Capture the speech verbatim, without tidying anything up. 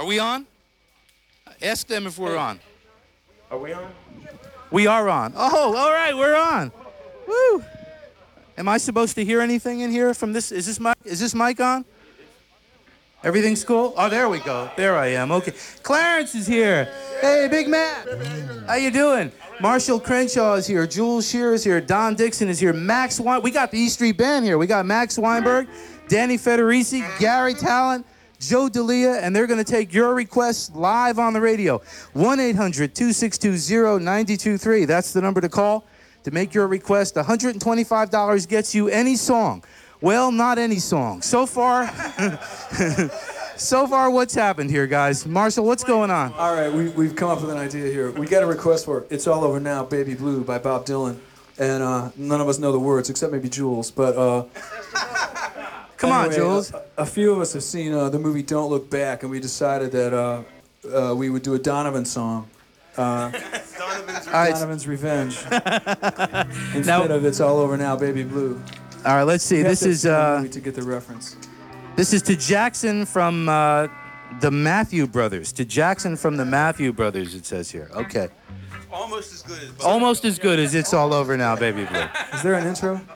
Are we on? Ask them if we're on. Are we on? We are on. Oh, all right, we're on. Woo! Am I supposed to hear anything in here from this? Is this mic? Is this mic on? Everything's cool? Oh, there we go. There I am. Okay. Clarence is here. Hey, big man. How you doing? Marshall Crenshaw is here. Jules Shear is here. Don Dixon is here. Max Wein. We got the E Street Band here. We got Max Weinberg, Danny Federici, Gary Talent, Joe D'Elia, and they're going to take your requests live on the radio. one eight hundred two six two zero nine two three. That's the number to call to make your request. one hundred twenty-five dollars gets you any song. Well, not any song. So far, so far, what's happened here, guys? Marshall, what's going on? All right, we, we've come up with an idea here. We got a request for It's All Over Now, Baby Blue by Bob Dylan. And uh, none of us know the words, except maybe Jules. But uh, Come anyway, on, Jules. A, a few of us have seen uh, the movie Don't Look Back, and we decided that uh, uh, we would do a Donovan song. Uh, Donovan's All right. Donovan's Revenge. Instead Now- of It's All Over Now, Baby Blue. All right, let's see. You have This to have is seen the uh, movie to get the reference. this is to Jackson from uh, the Matthew Brothers. To Jackson from the Matthew Brothers. It says here. Okay. almost as good as Bob. Almost as good as It's All Over Now, Baby Blue. Is there an intro?